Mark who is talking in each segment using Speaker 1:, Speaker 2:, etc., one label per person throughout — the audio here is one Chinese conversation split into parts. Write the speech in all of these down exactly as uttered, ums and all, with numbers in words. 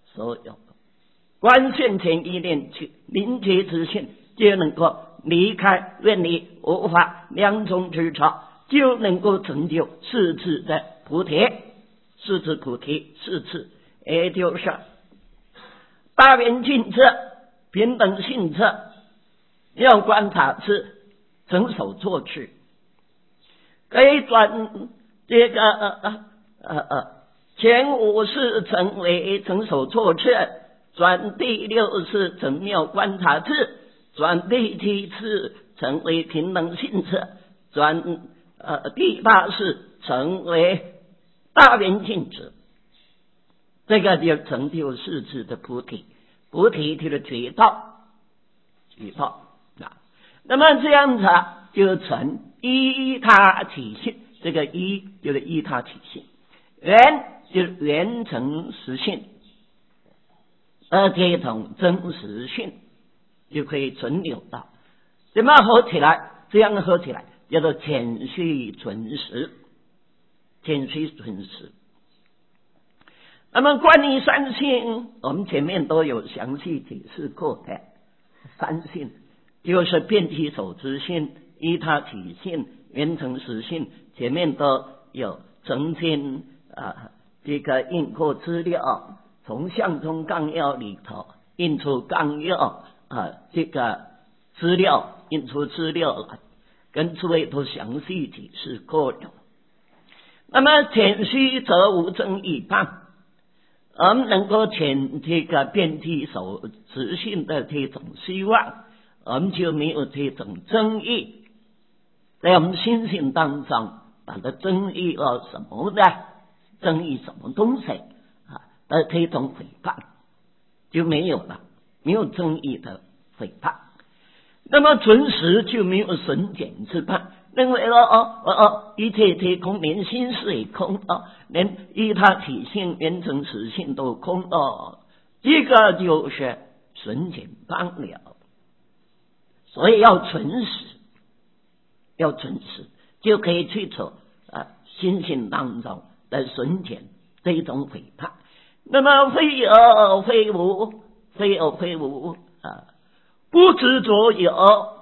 Speaker 1: 所有观现前一念去临觉之性，就能够离开愿力无法两种之潮，就能够成就四次的菩提。四次菩提，四次也就是大圆镜智、平等性智、要观察智、成手作智，可以转这个呃呃呃呃前五世成为成手作智，转第六世成妙观察智，转第七次成为平等性智，转呃第八世成为大圆镜智，这个就成就四次的菩提。菩提就是觉道，觉道啊。那么这样子啊，就成依他体性。这个依就是依他体性，圆就是圆成实性，而这种真实性就可以存留到。怎么合起来？这样合起来叫做潜虚存实，潜虚存实。那么关于三性，我们前面都有详细解释过的。三性就是遍体手之性、依他体性、圆成实性，前面都有曾经啊这个印过资料，从相宗纲要里头印出纲要啊这个资料，印出资料来，跟诸位都详细解释过了。那么潜虚则无争议判。我们能够潜这个遍体手持性的这种希望，我们就没有这种争议，在我们心性当中把它争议了什么呢？争议什么东西啊？而这种诽谤就没有了，没有争议的诽谤。那么存实就没有损减之判，认为了哦哦哦，一切皆空，连心事也空哦，连依他体性、圆成实性都空哦，这个就是损减帮了。所以要存实，要存实，就可以去除啊心性当中的损减这种诽谤。那么非有非无，非有非无啊。不执着有，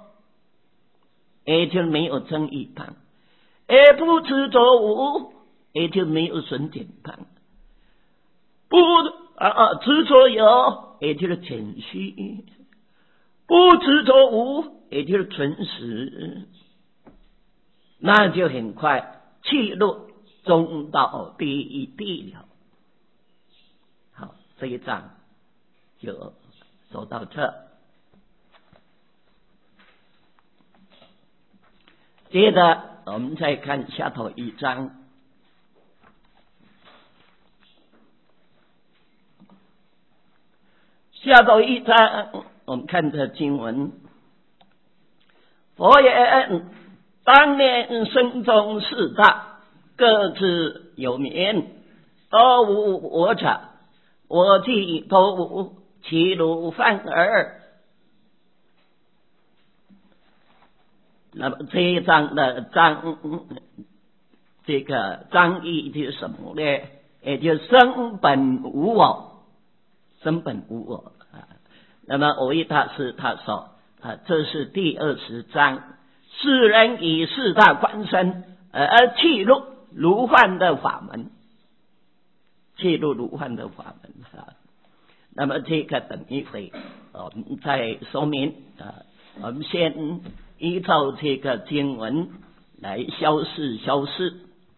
Speaker 1: 也就没有争议判；而不执着无，也就没有损减判。不啊啊执着有，也就是谦虚；不执着无，也就是存实。那就很快去入中道第一地了。好，这一章就说到这。接着我们再看下头一章。下头一章我们看这经文，佛言：当年生中四大，各自有名，都无我者，我既都无，其如犯耳。那么这一章的章，这个章义就是什么呢？也就是生本无我，生本无我啊。那么我一大师他说啊，这是第二十章，世人以四大观身而契入如幻的法门，契入如幻的法门啊。那么这个等一会我们再说明啊，我们先依照这个经文来消释消释。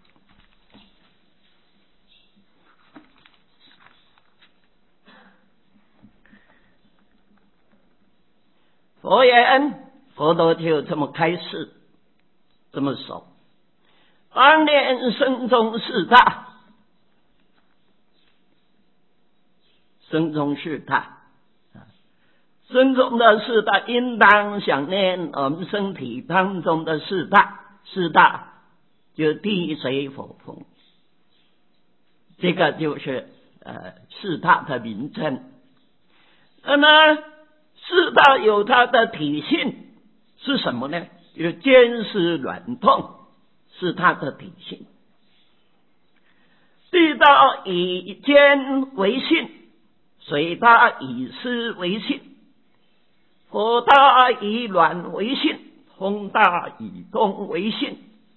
Speaker 1: 佛言，佛陀就这么开示，这么说：当年生中四大，生中四大，生中的四大应当想念我们身体当中的四大，四大就地水火风，这个就是呃四大的名称。那么四大有它的体性是什么呢？就是坚实软痛是它的体性。地道以坚为性水大以湿为性，火大以卵为性，风大以动为性。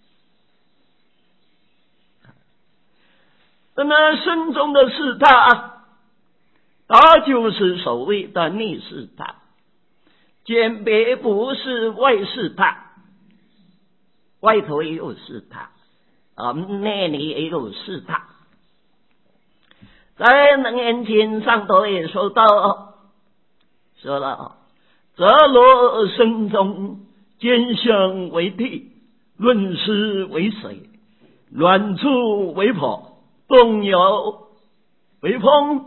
Speaker 1: 那么身中的四大，它就是所谓的内四大，鉴别不是外四大，外头也有四大啊，内里也有四大。在楞严经上头也说到，说了则罗身中见相为地，论湿为水，软处为火，动摇为风。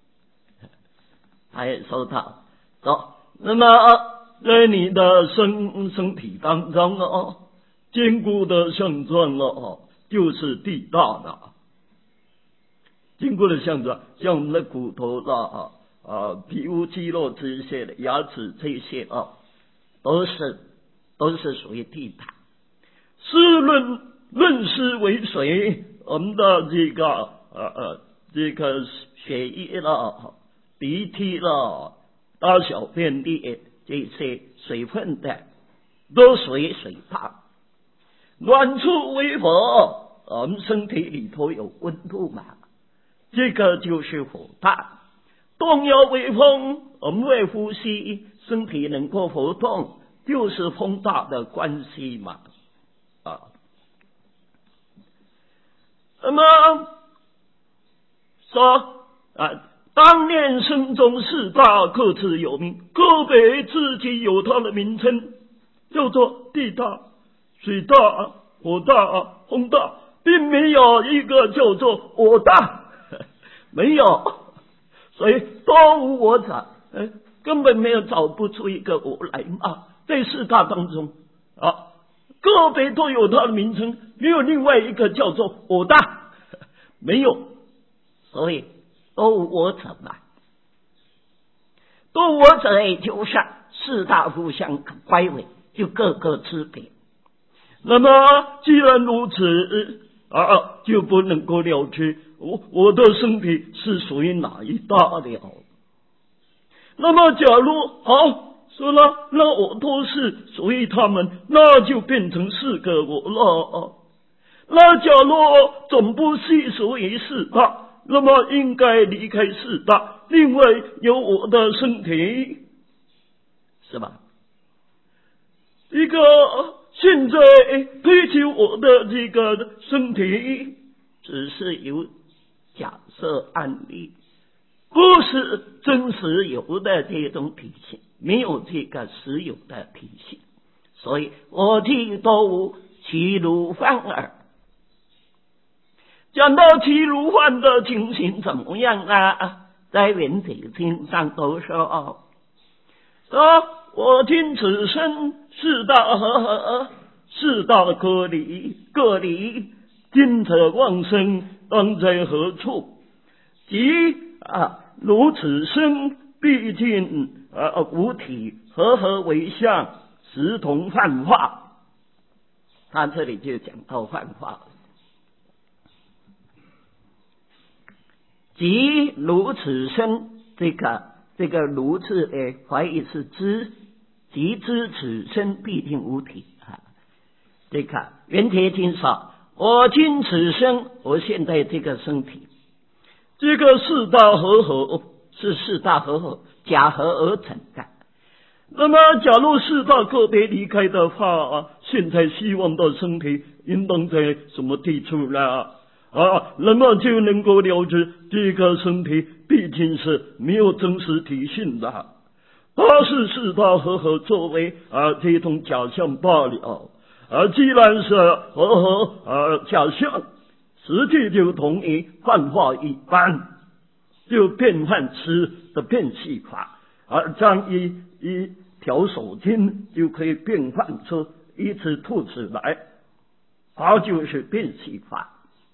Speaker 1: 他也说到说，那么在你的身身体当中哦，坚固的相状哦，就是地大的。坚固的相状，像我们的骨头啦啊、皮肤、肌肉这些的，牙齿这些哦，都是都是属于地大。湿论论湿为水，我们的这个呃呃这个血液啦、鼻涕啦、大小便的这些水分的，都属于水大。暖处为火，我们身体里头有温度嘛，这个就是火大。动摇为风，我们会呼吸，身体能够活动，就是风大的关系嘛。啊，那么说啊，当年身中四大各自有名，个别自己有它的名称，叫做地大、水大、火大、风大，并没有一个叫做我大，没有。所以多无我者，呃，根本没有找不出一个我来嘛。在四大当中啊，个别都有它的名称，没有另外一个叫做我大，没有。所以多无我者嘛，多无我者也就是四大互相乖违，就各个之别。那么既然如此啊，就不能够了知我我的身体是属于哪一大了。那么假如好说了，那我都是属于他们，那就变成四个我了。那假如总不是属于四大，那么应该离开四大，另外有我的身体，是吧？一个现在推求我的这个身体，只是有假设案例，不是真实有的这种体系，没有这个实有的体系，所以我既都其如幻耳。讲到其如幻的情形怎么样啊？在原解经上都说，说我听此身四大和合，四大各离，各离今者妄生，当在何处？即啊，如此身毕竟啊无体，和合为相，实同幻化。他这里就讲到幻化，即如此身，这个这个如字诶，怀疑是知，即知此身毕竟无体啊。这个圆觉经说，我今此身，我现在这个身体，这个四大和合是四大和合假合而成的。那么假如四大个别离开的话，现在希望的身体应当在什么地处呢？啊，那么就能够了解这个身体毕竟是没有真实体性的，它是四大和合作为啊这种假象罢了。啊，既然是和合啊假象，实际就同于幻化一般，就变幻词的变戏法，而这样一一条手巾就可以变换出一只兔子来，它就是变戏法。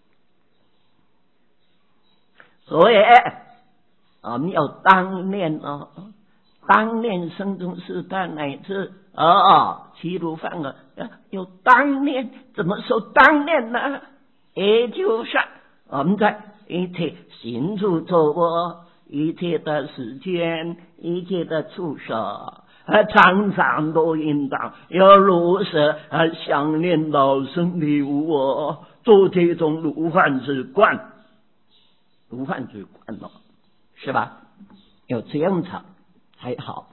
Speaker 1: 所以我们要当念哦，当念生中四大乃至啊其如幻啊，有当念，怎么说当念呢？也就是我们在一切行住坐卧， 一切的时间，一切的处所，啊，常常都应当要如实啊想念到身体无我，做这种如幻之观，如幻之观哦，是吧？有这样唱还好。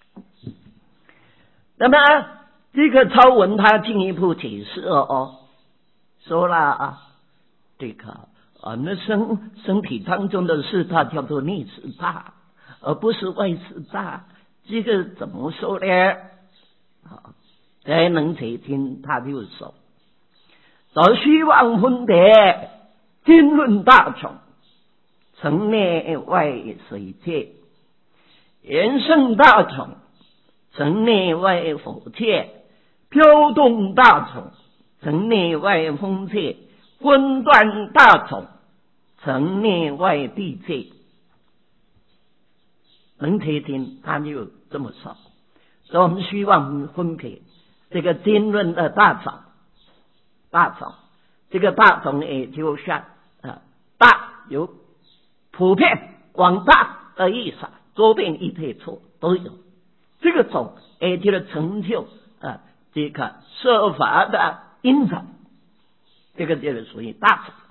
Speaker 1: 那么这个超文他进一步解释哦，说了啊，这个啊，那身身体当中的四大叫做内四大，而不是外四大。这个怎么说呢？啊，才能垂听他就说，早希望分别经论大众，城内外水界，延伸大众，城内外火界，飘动大众，城内外风界，分断大众，城内外地界。能听听他就这么说，所以我们希望分别这个经论的大众，大众这个大众也就像啊大有普遍广大的意思，周边一切处都有。这个种也就是成就啊这个设法的因种，这个就是属于大种。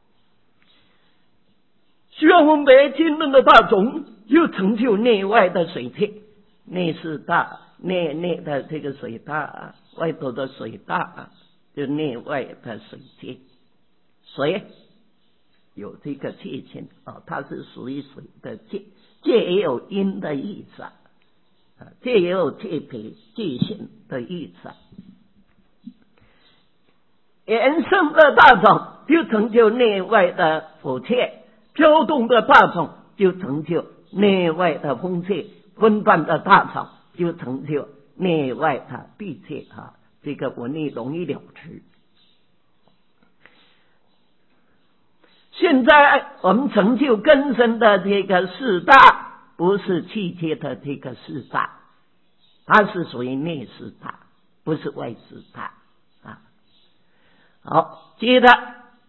Speaker 1: 需要分别经论的大种，又成就内外的水界，内是大，内内的这个水大，外头的水大，就内外的水界。水有这个界限啊，它是属于水的界，界也有因的意思啊，界也有界别界限的意思。延伸的大种就成就内外的火界，飘动的大种就成就内外的风界，分断的大种就成就内外的地界啊。这个文理容易了之。现在我们成就更深的这个四大，不是气界的这个四大，它是属于内四大，不是外四大啊。好，接着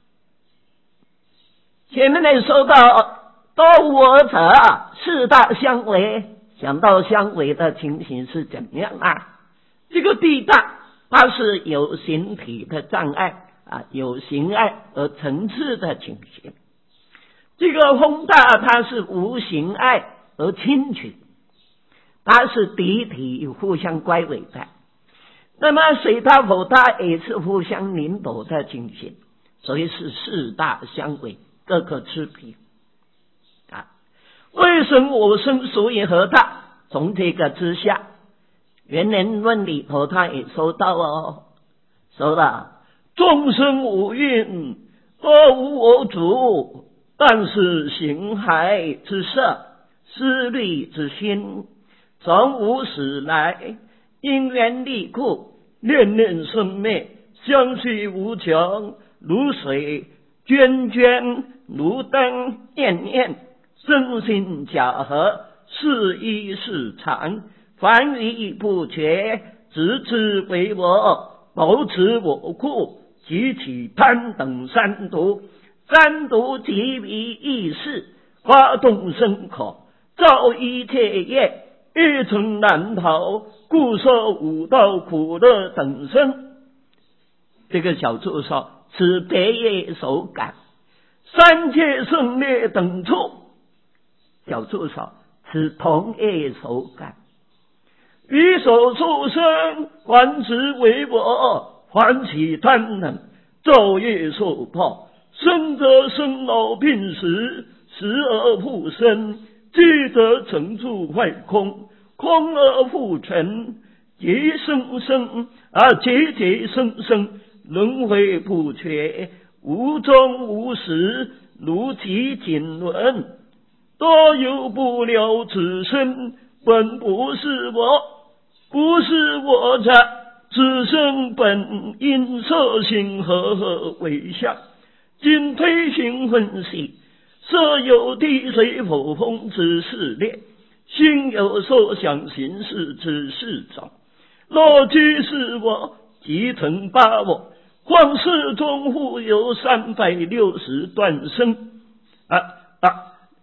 Speaker 1: 前面呢说到多我者四大相违，想到相违的情形是怎样啊？这个地大它是有形体的障碍啊，有形碍而层次的情形。这个风大它是无形碍而轻取，它是敌体互相乖违的。那么水大火大也是互相领导的情形，所以是四大相违，各个持平啊。为什么我生属于何大？从这个之下，原人论里头他也说到哦，说了众生无蕴，多无我主，但是形骸之色，思虑之心，从无始来，因缘力故，念念生灭，相续无穷，如水涓涓，如灯焰焰，身心假合，是一是常，凡疑不绝，执之为我，谋持我故，集起贪等三毒，三毒即为意识，发动生口，造一切业，一尘难逃，故受五道苦乐等生。这个小处说，此别业所感，三界胜劣等处。小处说，此同业所感。于所畜生，还执为我，还起贪能，昼夜受报，生则生老病死，死而复生，聚则成住坏空，空而复成，劫生生啊，劫劫生生，轮回不绝，无终无始，如其锦轮，多有不了此身，本不是我，不是我者，此身本因色性和合为相，今推行分析，色有地水火风之事列，心有所想行识之事种，若居是我，即成八我，况世中复有三百六十段生啊啊！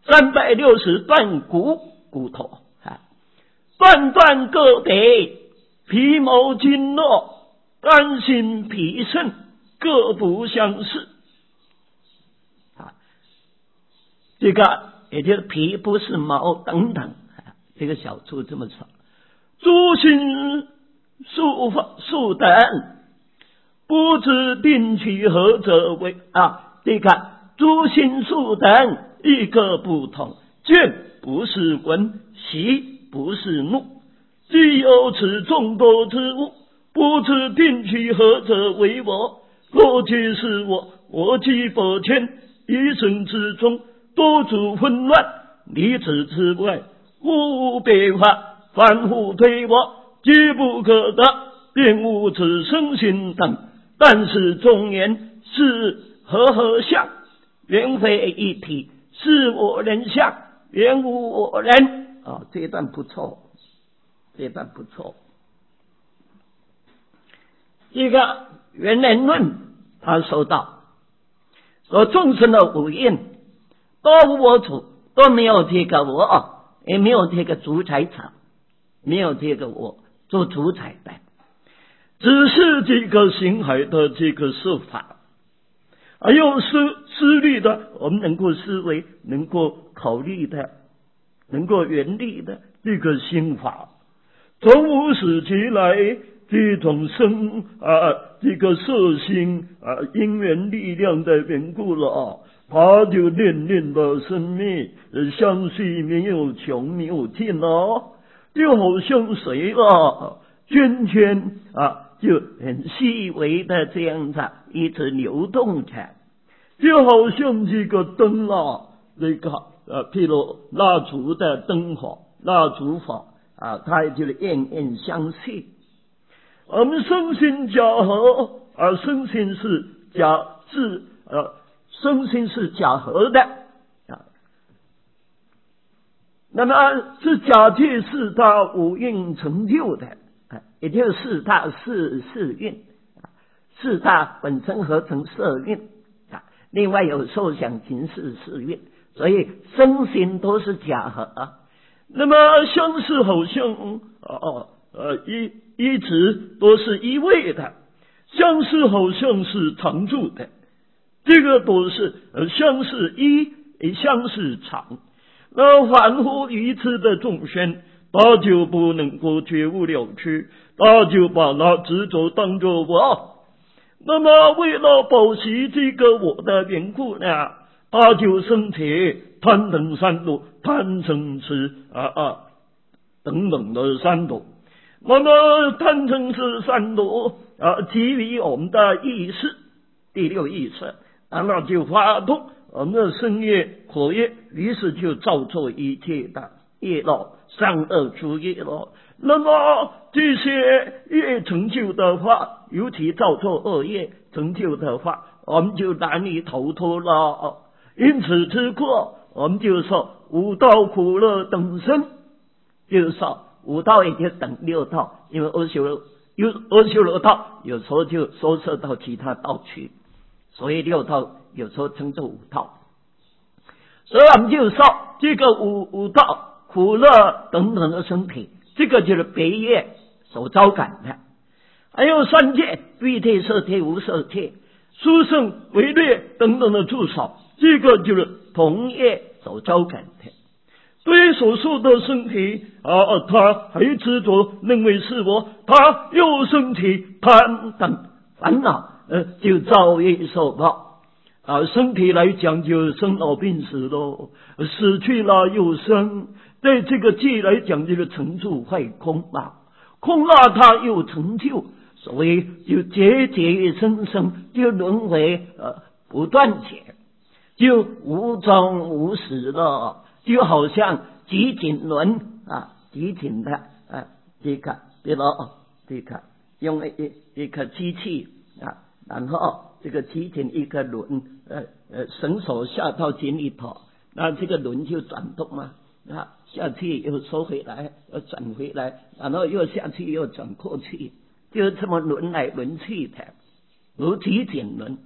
Speaker 1: 三百六十断骨骨头啊，断断各得，皮毛筋络，肝心脾肾各不相似啊。这个也就是皮不是毛等等啊，这个小处这么说。诸心数数等，不知定取何者为啊？这个诸心数等一个不同，见不是闻，习不是怒，既有此众多之物，不知定取何者为我。若皆是我，我既百千一生之中，多主混乱，离此之外，无变化。凡夫对我皆不可得，便无此生心等。但是众言是和合相，原非一体，是我人相，原无我人。哦，这一段不错，这一段不错。一个圆人论，他说到说众生的五蕴都无我处，都没有这个我，也没有这个主宰场，没有这个我做主宰的，只是这个形骸的这个设法，还有思思虑的，我们能够思维、能够考虑的、能够原理的这个心法，从无始即来这种生啊，这个色心啊，因缘力量的缘故了，它就念念的生灭，相续没有穷没有尽哦。就好像水啊，圈圈啊，就很细微的这样子一直流动着，就好像这个灯啊，这个呃，譬如蜡烛的灯火，蜡烛火啊，它就是暗暗相续。我们身心假合啊，身心是假是呃，身心是假合的。那么是假借四大五蕴成就的，也就是四大四四蕴，四大本身合成色蕴，另外有受想行识四蕴，所以身心都是假合。那么相似好像哦呃一一直都是一味的，相似好像是常住的，这个都是呃相似一，相似常。那凡夫愚痴的众生，他就不能够觉悟了知，他就把那执着当作我。那么为了保持这个我的缘故呢，他就生起贪等三毒、贪嗔痴啊啊等等的三毒。那么贪嗔痴三毒啊，基于我们的意识，第六意识，然后就发动我们的身业、口业，于是就造作一切的业咯，善恶诸业咯。那么这些业成就的话，尤其造作恶业成就的话，我们就难以逃脱了。因此之故，我们就说五道苦乐等生，就是说五道也就等六道，因为阿修罗有阿修罗道，有时候就收摄到其他道去，所以六道有时候称作五道。所以我们就说这个五五道苦乐等等的身体，这个就是别业所招感的。还有三界欲界、色界、无色界、殊胜、唯劣等等的住所，这个就是同业所招感的。对于所受的身体啊，他还执着认为是我，他又升起贪等烦恼，呃，就造业受报。啊，身体来讲就生老病死咯，死去了又生，在这个界来讲就是成住坏空嘛，空了它又成就，所以就节节生生，就轮回呃不断解，就无终无始了，就好像集锦轮啊，集锦的啊，这个比如这个用一一个机器啊，然后这个集锦一个轮，呃呃，绳索下到井里头，那这个轮就转动嘛，啊，下去又收回来，又转回来，然后又下去又转过去，就这么轮来轮去的，如集锦轮。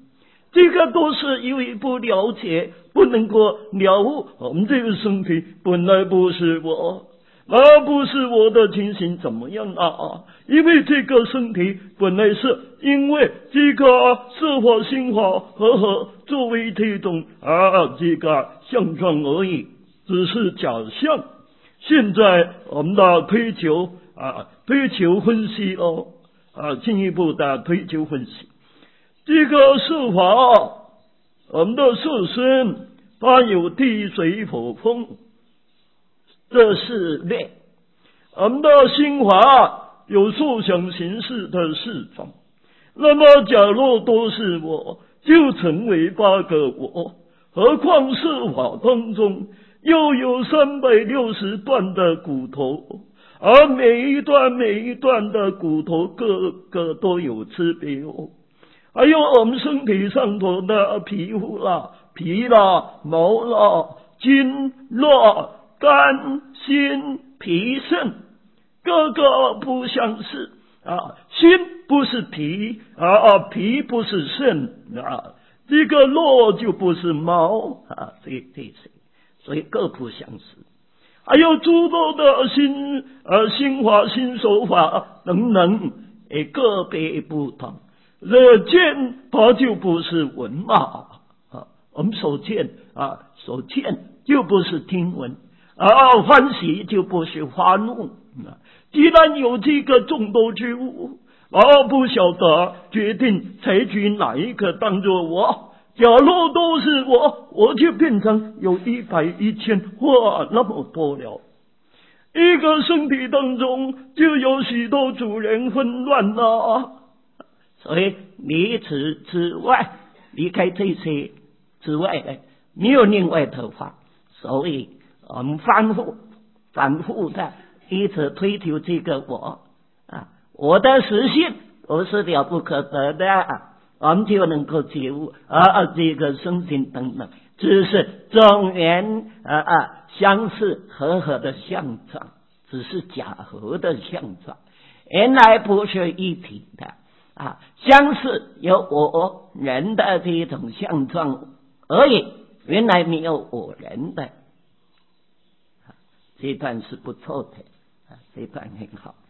Speaker 1: 这个都是因为不了解，不能够了悟我们这个身体本来不是我，而不是我的情形怎么样啊？因为这个身体本来是因为这个色法心法和合作为这种啊这个相状而已，只是假象。现在我们的推求啊推求分析哦啊进一步的推求分析，这个色法我们的色身它有地水火风这是类，我们的心法有受想行识的四种。那么假若都是我，就成为八个我，何况色法当中又有三百六十段的骨头，而每一段每一段的骨头各个都有区别哦。还有我们身体上头的皮肤啦、皮啦、毛啦、筋络、肝、心、脾、肾，各个不相似啊。心不是皮啊，皮不是肾啊，这个络就不是毛啊，这这些，所以各不相似。还有诸多的心呃心法、心手法等等，也个别不同。这见它就不是闻嘛啊，我们所见啊，所见就不是听闻啊，欢喜就不是发怒啊。既然有这个众多之物，而不晓得决定采取哪一个当作我。假若都是我，我就变成有一百一千或那么多了。一个身体当中就有许多主人纷乱了。所以离此之外，离开这些之外的，没有另外的法。所以我们反复反复的一直推求这个我啊，我的实性我是了不可得的，我们就能够觉悟啊这个身心等等，只是众缘啊啊相似和合的相状，只是假合的相状，原来不是一体的。啊，相似有我人的这种相状而已，原来没有我人的。这段是不错的，啊，这段很好。